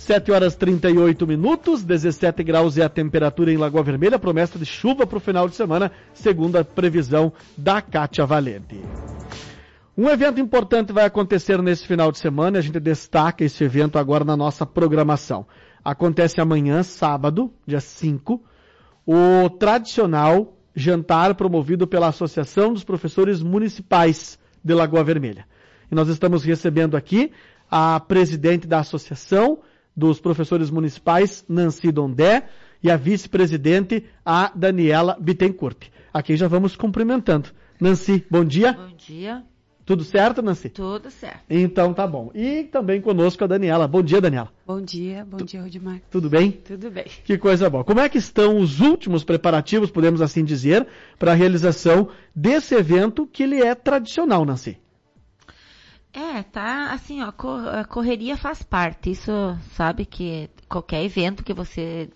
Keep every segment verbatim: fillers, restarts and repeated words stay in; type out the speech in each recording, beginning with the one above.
sete horas e trinta e oito minutos, dezessete graus é a temperatura em Lagoa Vermelha, promessa de chuva para o final de semana, segundo a previsão da Kátia Valente. Um evento importante vai acontecer nesse final de semana, a gente destaca esse evento agora na nossa programação. Acontece amanhã, sábado, dia cinco, o tradicional jantar promovido pela Associação dos Professores Municipais de Lagoa Vermelha. E nós estamos recebendo aqui a presidente da Associação dos Professores Municipais, Nancy Dondé, e a vice-presidente, a Daniela Bittencourt. Aqui já vamos cumprimentando. Nancy, bom dia. Bom dia. Tudo certo, Nancy? Tudo certo. Então tá bom. E também conosco a Daniela. Bom dia, Daniela. Bom dia, bom tu, dia, Rodimar. Tudo bem? Tudo bem. Que coisa boa. Como é que estão os últimos preparativos, podemos assim dizer, para a realização desse evento que ele é tradicional, Nancy? É, tá, assim, ó, a correria faz parte. Isso, sabe que qualquer evento que você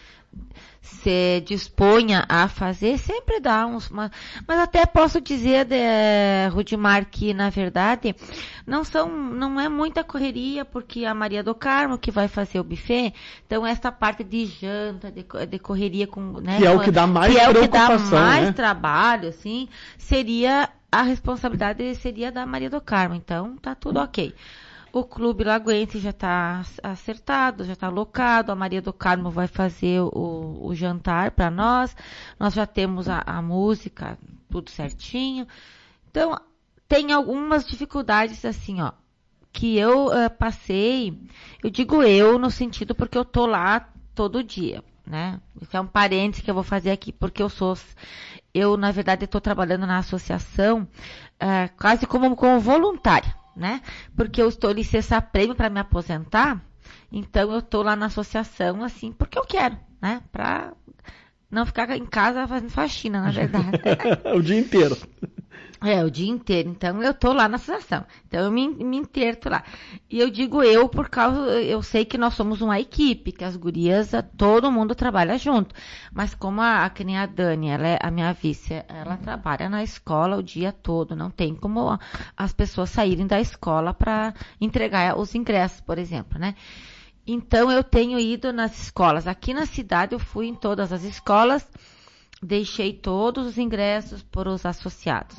se disponha a fazer, sempre dá uns... Uma, mas até posso dizer, de, Rudimar, que na verdade não são, não é muita correria, porque a Maria do Carmo que vai fazer o buffet, então essa parte de janta, de, de correria com... Né, que é o que dá mais que é preocupação, o que dá mais né? trabalho, assim, seria... A responsabilidade seria da Maria do Carmo, então tá tudo ok. O Clube Lagoense já está acertado, já está alocado, a Maria do Carmo vai fazer o, o jantar para nós, nós já temos a, a música, tudo certinho. Então, tem algumas dificuldades assim, ó, que eu uh, passei, eu digo eu no sentido porque eu tô lá todo dia, né? Isso é um parênteses que eu vou fazer aqui, porque eu sou... Eu, na verdade, estou trabalhando na associação uh, quase como, como voluntária, né? Porque eu estou licença-prêmio para me aposentar, então eu estou lá na associação, assim, porque eu quero, né? Para não ficar em casa fazendo faxina, na verdade. O dia inteiro. É, o dia inteiro. Então, eu tô lá na associação. Então, eu me, me interto lá. E eu digo eu por causa... Eu sei que nós somos uma equipe, que as gurias, todo mundo trabalha junto. Mas como a, a, que nem a Dani, ela é a minha vice, ela trabalha na escola o dia todo. Não tem como as pessoas saírem da escola para entregar os ingressos, por exemplo, né? Então, eu tenho ido nas escolas. Aqui na cidade, eu fui em todas as escolas, deixei todos os ingressos para os associados.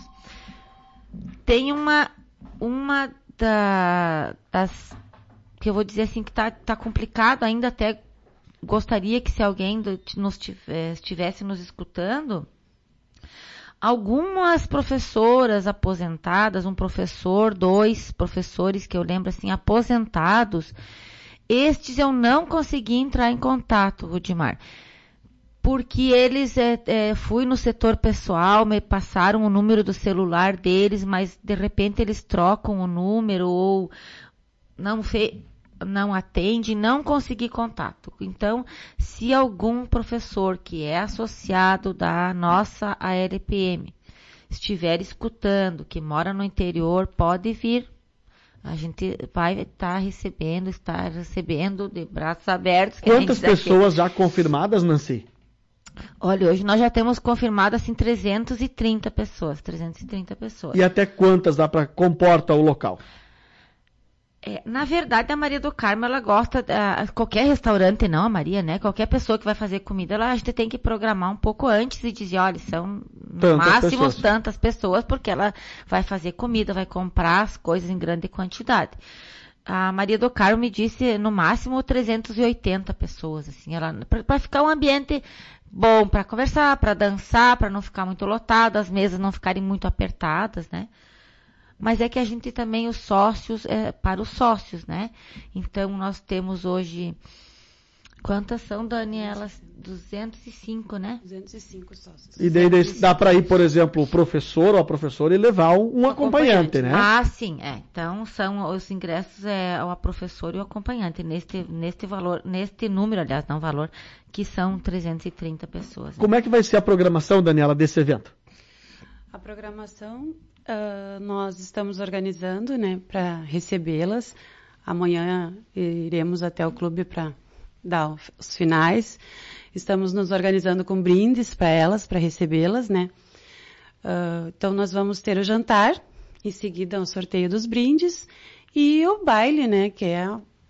Tem uma, uma da, das, que eu vou dizer assim, que tá, tá complicado ainda, até gostaria que se alguém do, nos tivesse, estivesse nos escutando, algumas professoras aposentadas, um professor, dois professores que eu lembro assim, aposentados, estes eu não consegui entrar em contato, Rudimar. Porque eles, é, é, fui no setor pessoal, me passaram o número do celular deles, mas de repente eles trocam o número ou não, fe, não atende, não consegui contato. Então, se algum professor que é associado da nossa A L P M estiver escutando, que mora no interior, pode vir. A gente vai estar recebendo, estar recebendo de braços abertos. Quantas pessoas já confirmadas, Nancy? Olha, hoje nós já temos confirmado assim trezentas e trinta pessoas, trezentas e trinta pessoas. E até quantas dá para comporta o local? É, na verdade, a Maria do Carmo, ela gosta, uh, qualquer restaurante, não a Maria, né? Qualquer pessoa que vai fazer comida, ela, a gente tem que programar um pouco antes e dizer, olha, são no tantas máximo pessoas. tantas pessoas, porque ela vai fazer comida, vai comprar as coisas em grande quantidade. A Maria do Carmo me disse, no máximo, trezentas e oitenta pessoas, assim, ela, para ficar um ambiente bom para conversar, para dançar, para não ficar muito lotado, as mesas não ficarem muito apertadas, né? Mas é que a gente também, os sócios, é, para os sócios, né? Então, nós temos hoje, quantas são, Danielas? duzentos e cinco, né? duzentos e cinco sócios. E daí dá para ir, por exemplo, o professor ou a professora e levar um, um acompanhante, acompanhante, né? Ah, sim, é. Então, são os ingressos, é o professor e o acompanhante, neste, neste valor, neste número, aliás, não valor, que são trezentas e trinta pessoas. Né? Como é que vai ser a programação, Daniela, desse evento? A programação, uh, nós estamos organizando, né, para recebê-las. Amanhã iremos até o clube para dar os finais. Estamos nos organizando com brindes para elas, para recebê-las, né? Uh, então, nós vamos ter o jantar, em seguida o sorteio dos brindes e o baile, né? Que é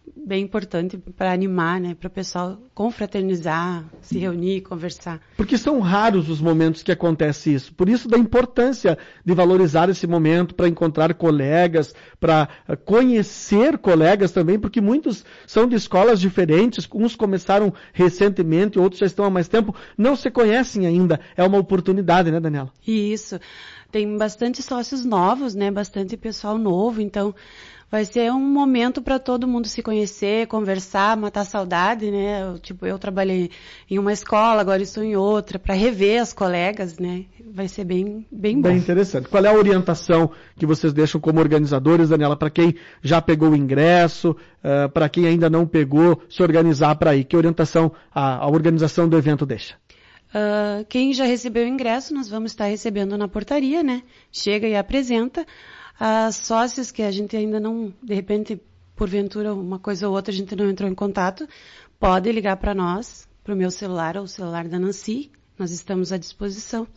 bem importante para animar, né? Para o pessoal confraternizar, se reunir, conversar. Porque são raros os momentos que acontece isso. Por isso da importância de valorizar esse momento para encontrar colegas, para conhecer colegas também, porque muitos são de escolas diferentes, uns começaram recentemente, outros já estão há mais tempo, não se conhecem ainda. É uma oportunidade, né, Daniela? Isso. Tem bastante sócios novos, né? Bastante pessoal novo, então vai ser um momento para todo mundo se conhecer, conversar, matar saudade, né? Eu, tipo, eu trabalhei em uma escola, agora estou em outra, para rever as colegas, né? Vai ser bem, bem bom. Bem interessante. Qual é a orientação que vocês deixam como organizadores, Daniela, para quem já pegou o ingresso, uh, para quem ainda não pegou, se organizar para ir? Que orientação a, a organização do evento deixa? Uh, quem já recebeu o ingresso, nós vamos estar recebendo na portaria, né? Chega e apresenta. As sócias que a gente ainda não, de repente, porventura, uma coisa ou outra, a gente não entrou em contato, pode ligar para nós, para o meu celular ou o celular da Nancy, nós estamos à disposição.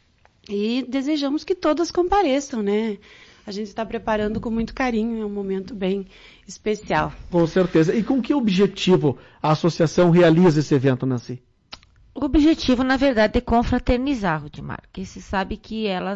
E desejamos que todas compareçam, né? A gente está preparando com muito carinho, é um momento bem especial. Com certeza. E com que objetivo a associação realiza esse evento, Nancy? O objetivo, na verdade, é confraternizar, Rudimar, porque se sabe que elas,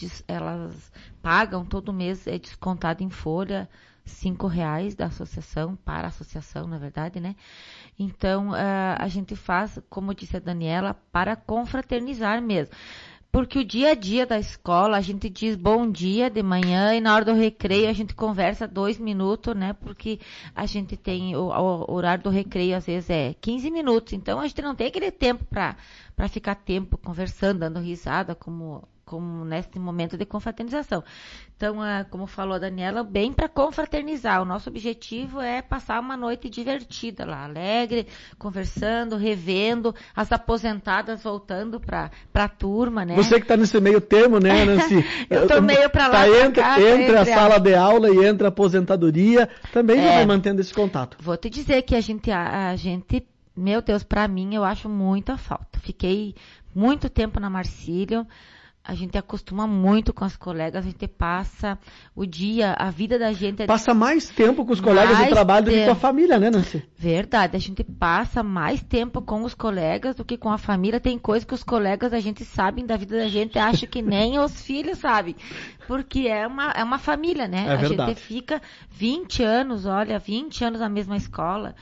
elas pagam todo mês, é descontado em folha, cinco reais da associação, para a associação, na verdade, né? Então, uh, a gente faz, como disse a Daniela, para confraternizar mesmo. Porque o dia a dia da escola, a gente diz bom dia de manhã e na hora do recreio a gente conversa dois minutos, né? Porque a gente tem, o, o horário do recreio às vezes é quinze minutos, então a gente não tem aquele tempo para para ficar tempo conversando, dando risada, como, como nesse momento de confraternização. Então, uh, como falou a Daniela, bem para confraternizar. O nosso objetivo é passar uma noite divertida lá, alegre, conversando, revendo, as aposentadas voltando para a turma, né? Você que está nesse meio termo, né, Nancy? Eu estou meio para lá, tá pra entre, cá, entre a sala a... de aula e entre a aposentadoria, também é, já vai mantendo esse contato. Vou te dizer que a gente, a, a gente, meu Deus, para mim eu acho muita falta. Fiquei muito tempo na Marcílio. A gente acostuma muito com as colegas, a gente passa o dia, a vida da gente... É passa mais tempo com os colegas de trabalho tempo. do que com a família, né, Nancy? Verdade, a gente passa mais tempo com os colegas do que com a família. Tem coisas que os colegas a gente sabem da vida da gente, acha que nem os filhos sabem. Porque é uma, é uma família, né? É a verdade. gente fica vinte anos, olha, vinte anos na mesma escola,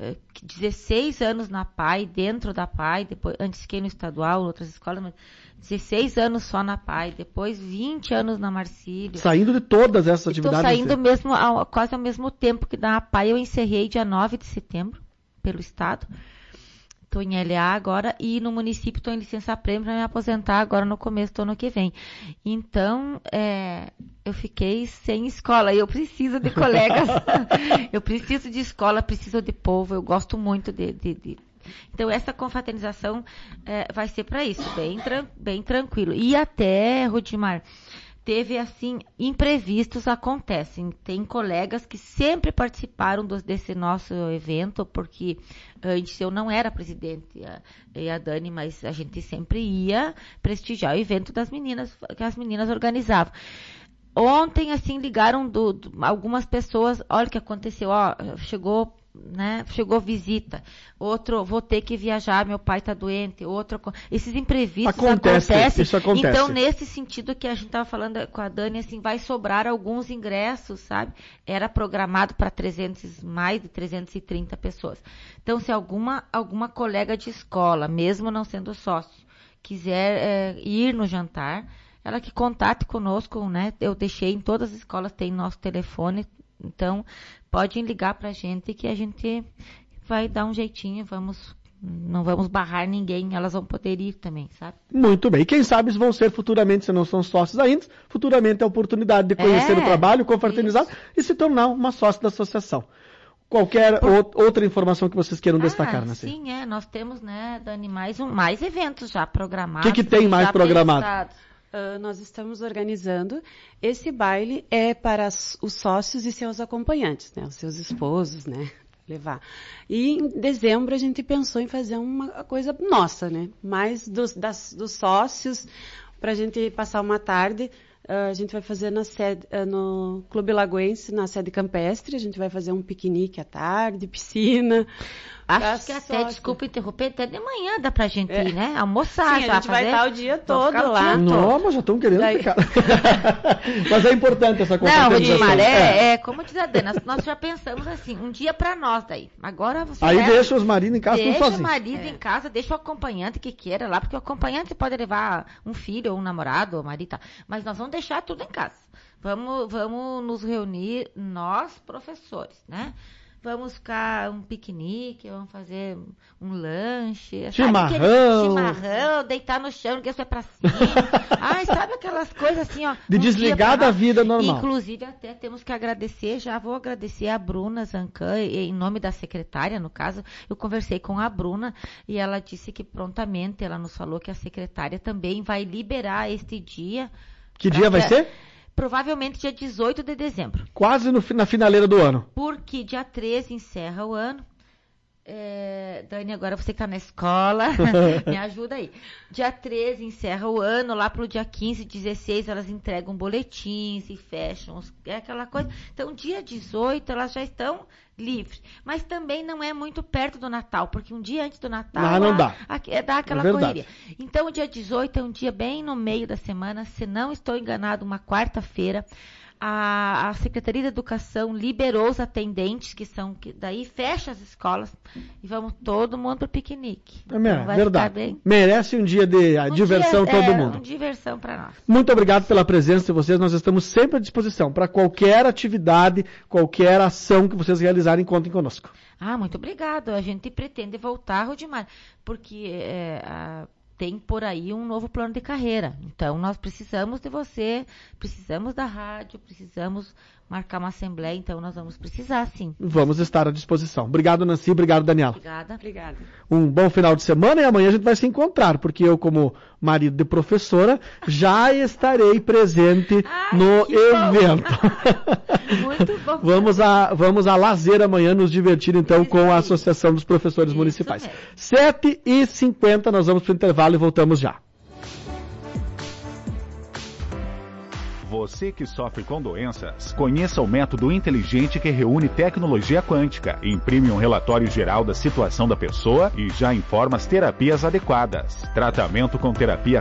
dezesseis anos na P A I, dentro da P A I, depois, antes fiquei no estadual, outras escolas, mas dezesseis anos só na P A I, depois vinte anos na Marcílio. Saindo de todas essas atividades. Estou saindo mesmo, ao, quase ao mesmo tempo que na P A I eu encerrei dia nove de setembro, pelo estado. Estou em L A agora e no município estou em licença-prêmio para me aposentar agora no começo do ano que vem. Então, é, eu fiquei sem escola e eu preciso de colegas, eu preciso de escola, preciso de povo, eu gosto muito de... de, de... Então, essa confraternização é, vai ser para isso, bem, tran- bem tranquilo. E até, Rudimar, teve, assim, imprevistos acontecem. Tem colegas que sempre participaram do, desse nosso evento, porque antes eu não era presidente, a, e a Dani, mas a gente sempre ia prestigiar o evento das meninas, que as meninas organizavam. Ontem, assim, ligaram do, do, algumas pessoas, olha o que aconteceu, ó, chegou... né? Chegou visita, outro, vou ter que viajar, meu pai está doente, outro, esses imprevistos acontece, acontecem. Isso acontece. Então, nesse sentido que a gente estava falando com a Dani, assim, vai sobrar alguns ingressos, sabe? Era programado para trezentos, mais de trezentas e trinta pessoas. Então, se alguma, alguma colega de escola, mesmo não sendo sócio, quiser é, ir no jantar, ela que contate conosco, né? Eu deixei em todas as escolas, tem nosso telefone. Então, podem ligar para a gente que a gente vai dar um jeitinho, vamos, não vamos barrar ninguém, elas vão poder ir também, sabe? Muito bem. Quem sabe vão ser futuramente, se não são sócios ainda, futuramente a oportunidade de conhecer é, o trabalho, confraternizar isso. E se tornar uma sócia da associação. Qualquer Por... ou, outra informação que vocês queiram ah, destacar, Nancy? Sim, é. Nós temos, né, Dani, mais, um, mais eventos já programados. O que, que tem mais programado? Pensados. Uh, nós estamos organizando. Esse baile é para os sócios e seus acompanhantes, né? Os seus esposos, né? Levar. E em dezembro a gente pensou em fazer uma coisa nossa, né? Mais dos, das, dos sócios, para a gente passar uma tarde Uh, a gente vai fazer na sede, uh, no Clube Lagoense, na sede campestre. A gente vai fazer um piquenique à tarde, piscina. Acho que até, desculpa interromper, até de manhã dá pra gente ir, é. né? Almoçar. Sim, já a gente fazer... vai estar o dia todo lá. Não, mas já estão querendo Daí... ficar. Mas é importante essa confraternização. Não, Rudimar, é, é, como diz a Dana, nós já pensamos assim, um dia pra nós daí. Agora você Aí leva, deixa os maridos em casa, deixa sozinhos. Deixa o marido é. em casa, deixa o acompanhante que queira lá, porque o acompanhante pode levar um filho, ou um namorado, ou um marido, tá? Mas nós vamos deixar tudo em casa. Vamos, vamos nos reunir, nós, professores, né? Vamos ficar um piquenique, vamos fazer um lanche. Chimarrão. Chimarrão, deitar no chão, ninguém vai pra cima. Ai, sabe aquelas coisas assim, ó. De um desligar da vida normal. Inclusive, até temos que agradecer, já vou agradecer a Bruna Zancan, em nome da secretária, no caso. Eu conversei com a Bruna e ela disse que prontamente, ela nos falou que a secretária também vai liberar este dia. Que dia vai ser? Provavelmente dia dezoito de dezembro. Quase no, na finaleira do ano. Porque dia treze encerra o ano. É, Dani, agora você que está na escola, me ajuda aí. Dia treze encerra o ano, lá pro dia quinze, dezesseis elas entregam boletins e fecham, é aquela coisa. Então, dia dezoito elas já estão livres. Mas também não é muito perto do Natal, porque um dia antes do Natal... Ah, não dá. A, a, dá aquela é correria. Então, o dia dezoito é um dia bem no meio da semana, se não estou enganado, uma quarta-feira. A, a Secretaria de Educação liberou os atendentes, que são, que daí fecha as escolas e vamos todo mundo para o piquenique. É então, vai verdade. Bem... Merece um dia de um diversão dia, todo é, mundo. Um diversão para nós. Muito obrigado pela presença de vocês. Nós estamos sempre à disposição para qualquer atividade, qualquer ação que vocês realizarem, contem conosco. Ah, muito obrigado. A gente pretende voltar, Rudimar, porque é, a... tem por aí um novo plano de carreira. Então, nós precisamos de você, precisamos da rádio, precisamos marcar uma assembleia, então nós vamos precisar, sim. Vamos estar à disposição. Obrigado, Nancy. Obrigado, Daniela. Obrigada. Obrigada. Um bom final de semana e amanhã a gente vai se encontrar, porque eu, como marido de professora, já estarei presente Ai, no evento. Muito bom. Vamos a, vamos a lazer amanhã, nos divertir então Isso com a Associação dos Professores Isso Municipais. Mesmo. sete e cinquenta, nós vamos para o intervalo e voltamos já. Você que sofre com doenças, conheça o método inteligente que reúne tecnologia quântica, imprime um relatório geral da situação da pessoa e já informa as terapias adequadas. Tratamento com terapia